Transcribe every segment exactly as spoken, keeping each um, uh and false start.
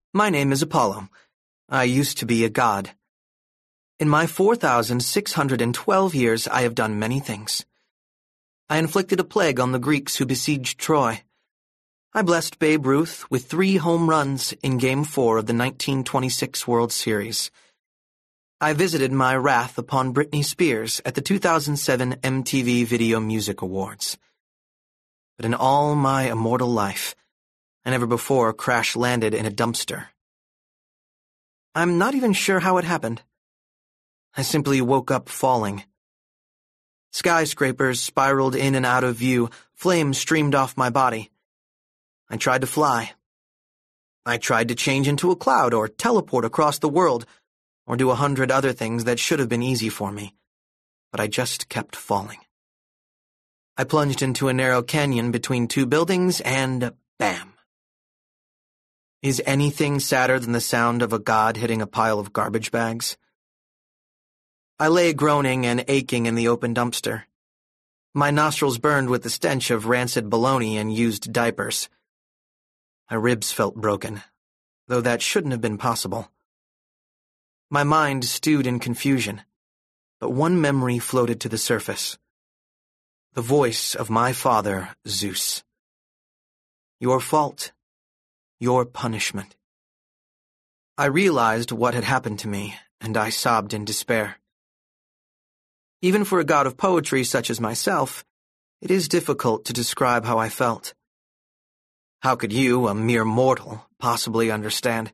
My name is Apollo. I used to be a god. In my four thousand six hundred twelve years, I have done many things. I inflicted a plague on the Greeks who besieged Troy. I blessed Babe Ruth with three home runs in Game four of the nineteen twenty-six World Series. I visited my wrath upon Britney Spears at the two thousand seven M T V Video Music Awards. But in all my immortal life, I never before crash-landed in a dumpster. I'm not even sure how it happened. I simply woke up falling. Skyscrapers spiraled in and out of view, flames streamed off my body. I tried to fly. I tried to change into a cloud or teleport across the world, or do a hundred other things that should have been easy for me, but I just kept falling. I plunged into a narrow canyon between two buildings and bam. Is anything sadder than the sound of a god hitting a pile of garbage bags? I lay groaning and aching in the open dumpster. My nostrils burned with the stench of rancid bologna and used diapers. My ribs felt broken, though that shouldn't have been possible. My mind stewed in confusion, but one memory floated to the surface. The voice of my father, Zeus. Your fault. Your punishment. I realized what had happened to me, and I sobbed in despair. Even for a god of poetry such as myself, it is difficult to describe how I felt. How could you, a mere mortal, possibly understand?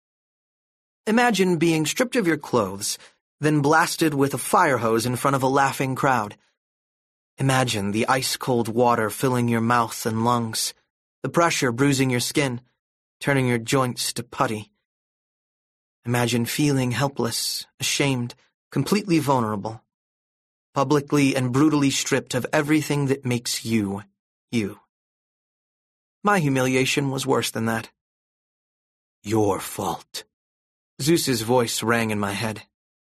Imagine being stripped of your clothes, then blasted with a fire hose in front of a laughing crowd. Imagine the ice-cold water filling your mouth and lungs, the pressure bruising your skin, turning your joints to putty. Imagine feeling helpless, ashamed, completely vulnerable, publicly and brutally stripped of everything that makes you, you. My humiliation was worse than that. Your fault. Zeus's voice rang in my head.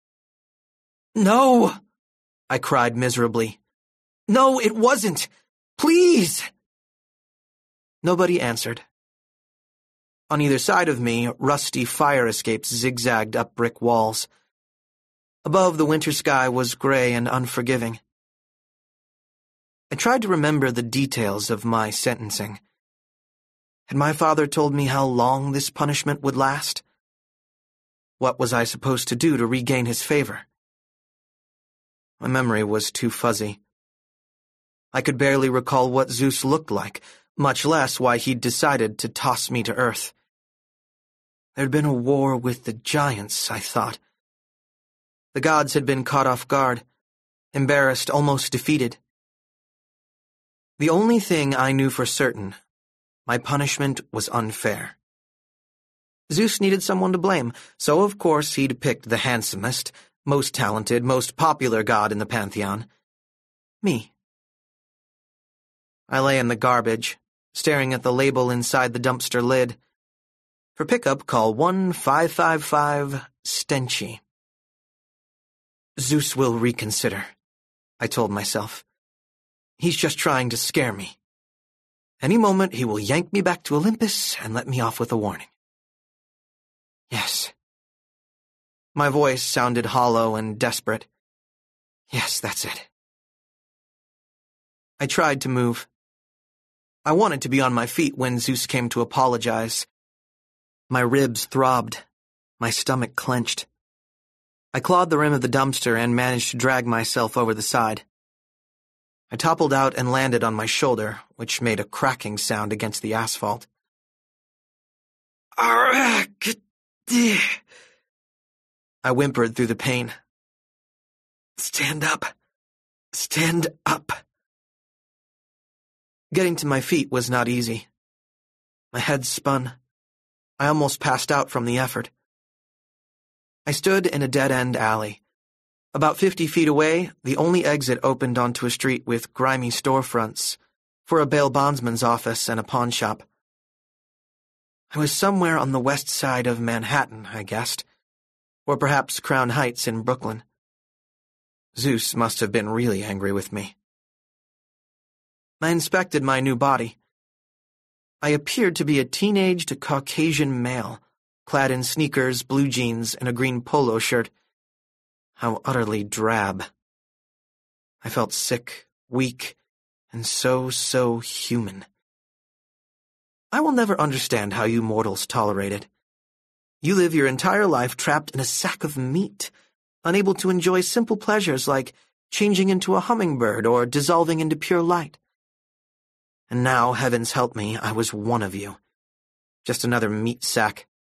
No! I cried miserably. No, it wasn't! Please! Nobody answered. On either side of me, rusty fire escapes zigzagged up brick walls. Above, the winter sky was gray and unforgiving. I tried to remember the details of my sentencing. Had my father told me how long this punishment would last? What was I supposed to do to regain his favor? My memory was too fuzzy. I could barely recall what Zeus looked like, much less why he'd decided to toss me to earth. There'd been a war with the giants, I thought. The gods had been caught off guard, embarrassed, almost defeated. The only thing I knew for certain, my punishment was unfair. Zeus needed someone to blame, so of course he'd picked the handsomest, most talented, most popular god in the pantheon. Me. I lay in the garbage, staring at the label inside the dumpster lid. For pickup, call one five five five Stenchy. Zeus will reconsider, I told myself. He's just trying to scare me. Any moment he will yank me back to Olympus and let me off with a warning. Yes. My voice sounded hollow and desperate. Yes, that's it. I tried to move. I wanted to be on my feet when Zeus came to apologize. My ribs throbbed. My stomach clenched. I clawed the rim of the dumpster and managed to drag myself over the side. I toppled out and landed on my shoulder, which made a cracking sound against the asphalt. I whimpered through the pain. Stand up. Stand up. Getting to my feet was not easy. My head spun. I almost passed out from the effort. I stood in a dead-end alley. About fifty feet away, the only exit opened onto a street with grimy storefronts for a bail bondsman's office and a pawn shop. I was somewhere on the west side of Manhattan, I guessed, or perhaps Crown Heights in Brooklyn. Zeus must have been really angry with me. I inspected my new body. I appeared to be a teenaged Caucasian male, clad in sneakers, blue jeans, and a green polo shirt. How utterly drab. I felt sick, weak, and so, so human. I will never understand how you mortals tolerate it. You live your entire life trapped in a sack of meat, unable to enjoy simple pleasures like changing into a hummingbird or dissolving into pure light. And now, heavens help me, I was one of you. Just another meat sack,